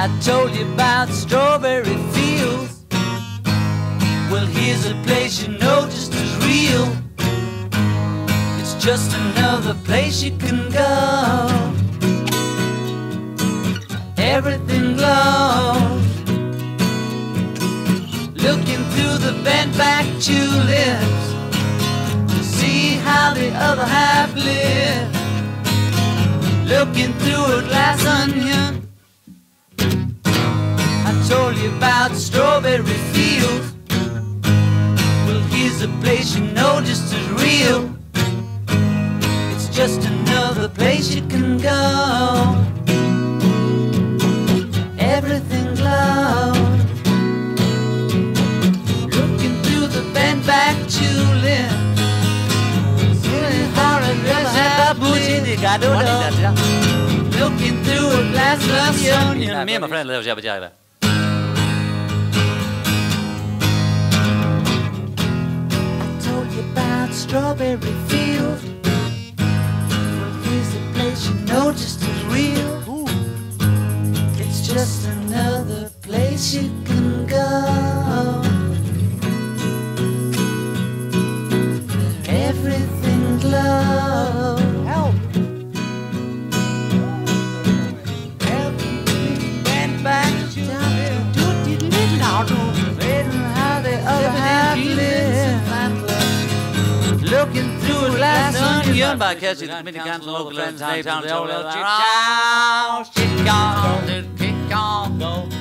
I told you about strawberry fields. Well, here's a place you know just as real. It's just another place you can go. Everything glows. Looking through the bent back tulips to see how the other half lives. Looking through a glass onion. I told you about strawberry fields. Well, here's a place you know just as real. It's just another place you can go. Everything glows. Looking through the bent back tulip. Looking through a glass onion. Me and my friend live jabba jabba. About strawberry fields. Well, here's a place you know just as real. Ooh. It's just another place you can go. Everything glows. Help. Everything went back to how the other half lives. Looking through a glass onion by catching the mini cans and local friends, downtown, Chicago, Chicago, Chicago,